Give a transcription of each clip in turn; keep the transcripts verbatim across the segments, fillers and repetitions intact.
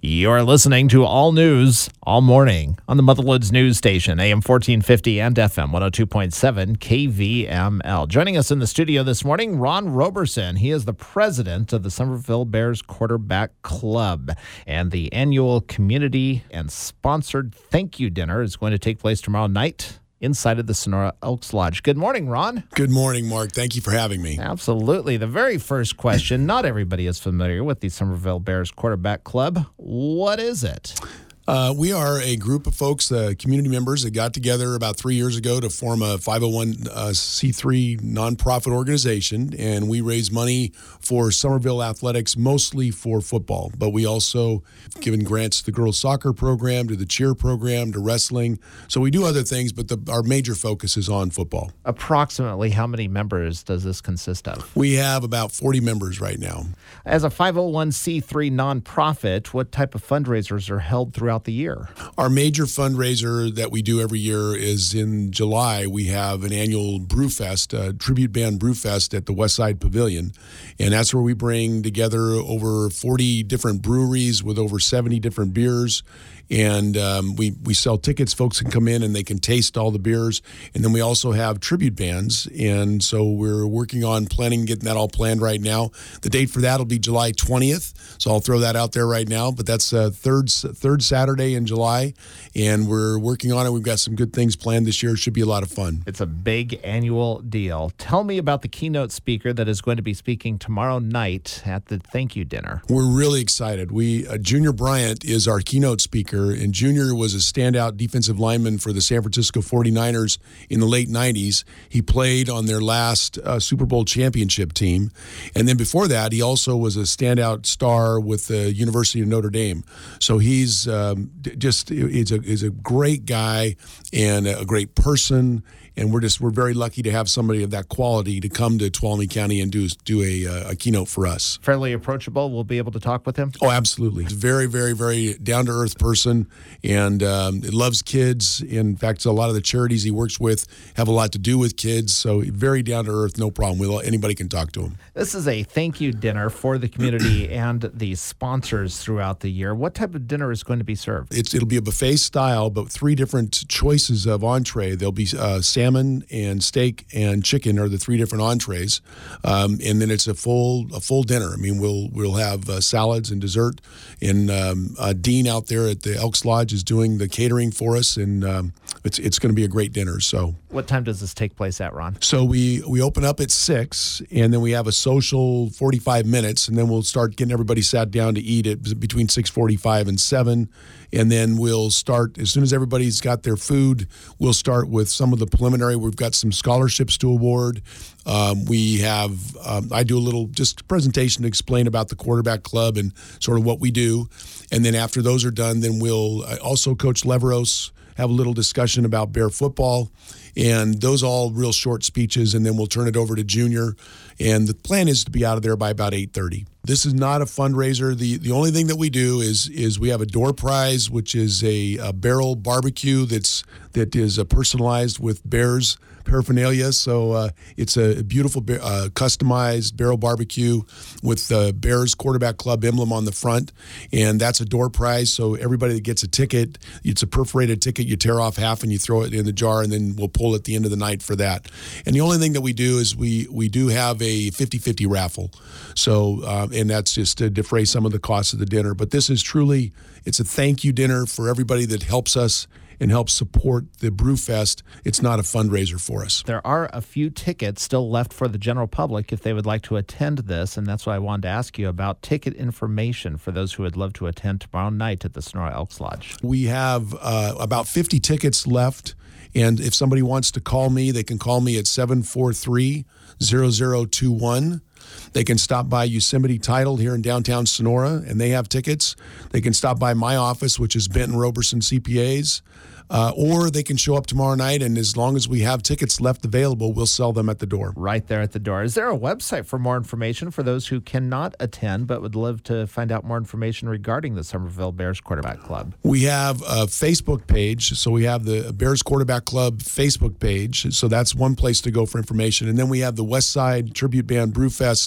You're listening to All News All Morning on the Motherwoods News Station, A M fourteen fifty and F M one oh two point seven K V M L. Joining us in the studio this morning, Ron Roberson. He is the president of the Somerville Bears Quarterback Club. And the annual community and sponsored thank you dinner is going to take place tomorrow night inside of the Sonora Elks Lodge. Good morning, Ron. Good morning, Mark. Thank you for having me. Absolutely. The very first question, not everybody is familiar with the Somerville Bears Quarterback Club. What is it? Uh, we are a group of folks, uh, community members that got together about three years ago to form a five oh one c three nonprofit organization, and we raise money for Somerville athletics, mostly for football. But we also have given grants to the girls' soccer program, to the cheer program, to wrestling. So we do other things, but the, our major focus is on football. Approximately how many members does this consist of? We have about forty members right now. As a five oh one c three nonprofit, what type of fundraisers are held throughout the year? Our major fundraiser that we do every year is in July. We have an annual Brewfest, a tribute band Brewfest at the Westside Pavilion. And that's where we bring together over forty different breweries with over seventy different beers. And um, we, we sell tickets. Folks can come in and they can taste all the beers. And then we also have tribute bands. And so we're working on planning, getting that all planned right now. The date for that will be July twentieth. So I'll throw that out there right now. But that's uh, third, third Saturday in July. And we're working on it. We've got some good things planned this year. It should be a lot of fun. It's a big annual deal. Tell me about the keynote speaker that is going to be speaking tomorrow night at the thank you dinner. We're really excited. We uh, Junior Bryant is our keynote speaker. And Junior was a standout defensive lineman for the San Francisco forty-niners in the late nineties. He played on their last uh, Super Bowl championship team. And then before that, he also was a standout star with the University of Notre Dame. So he's um, just he's a, he's a great guy and a great person. And we're just we're very lucky to have somebody of that quality to come to Tuolumne County and do do a, a keynote for us. Fairly approachable. We'll be able to talk with him. Oh, absolutely. He's a very, very, very down to earth person, and um, loves kids. In fact, a lot of the charities he works with have a lot to do with kids. So very down to earth, no problem. We'll, anybody can talk to him. This is a thank you dinner for the community and the sponsors throughout the year. What type of dinner is going to be served? It's it'll be a buffet style, but three different choices of entree. There'll be uh, salmon. Salmon and steak and chicken are the three different entrees, um, and then it's a full a full dinner. I mean, we'll we'll have uh, salads and dessert. And um, uh, Dean out there at the Elks Lodge is doing the catering for us, and um, it's it's going to be a great dinner. So, what time does this take place at, Ron? So we we open up at six, and then we have a social forty-five minutes, and then we'll start getting everybody sat down to eat it between six forty-five and seven. And then we'll start, as soon as everybody's got their food, we'll start with some of the preliminary. We've got some scholarships to award. Um, we have, um, I do a little just presentation to explain about the quarterback club and sort of what we do. And then after those are done, then we'll uh, also Coach Leveros have a little discussion about Bear football. And those all real short speeches, and then we'll turn it over to Junior. And the plan is to be out of there by about eight thirty. This is not a fundraiser. The the only thing that we do is is we have a door prize, which is a, a barrel barbecue that's that is uh, personalized with Bears paraphernalia. So uh, it's a beautiful uh, customized barrel barbecue with the Bears Quarterback Club emblem on the front, and that's a door prize. So everybody that gets a ticket, it's a perforated ticket. You tear off half and you throw it in the jar, and then we'll pull at the end of the night for that. And the only thing that we do is we we do have a fifty-fifty raffle. So uh, and that's just to defray some of the costs of the dinner. But this is truly, it's a thank you dinner for everybody that helps us and help support the Brewfest. It's not a fundraiser for us. There are a few tickets still left for the general public if they would like to attend this, and that's why I wanted to ask you about ticket information for those who would love to attend tomorrow night at the Sonora Elks Lodge. We have uh, about fifty tickets left, and if somebody wants to call me, they can call me at seven four three, zero zero two one. They can stop by Yosemite Title here in downtown Sonora, and they have tickets. They can stop by my office, which is Benton Roberson C P As, uh, or they can show up tomorrow night, and as long as we have tickets left available, we'll sell them at the door. Right there at the door. Is there a website for more information for those who cannot attend but would love to find out more information regarding the Somerville Bears Quarterback Club? We have a Facebook page, so we have the Bears Quarterback Club Facebook page, so that's one place to go for information. And then we have the Westside Tribute Band Brewfest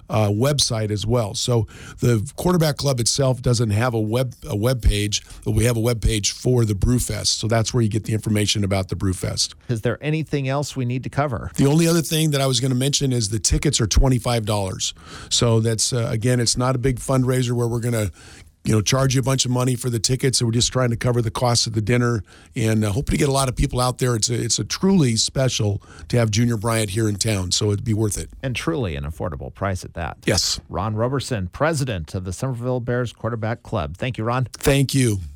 uh, website as well. So the Quarterback Club itself doesn't have a web a web page, but we have a web page for the Brewfest. So that's where you get the information about the Brewfest. Is there anything else we need to cover? The only other thing that I was going to mention is the tickets are twenty-five dollars. So that's, uh, again, it's not a big fundraiser where we're going to you know, charge you a bunch of money for the tickets. So we're just trying to cover the cost of the dinner and uh, hope to get a lot of people out there. It's a, it's a truly special to have Junior Bryant here in town, so it'd be worth it. And truly an affordable price at that. Yes. Ron Roberson, president of the Somerville Bears Quarterback Club. Thank you, Ron. Thank you.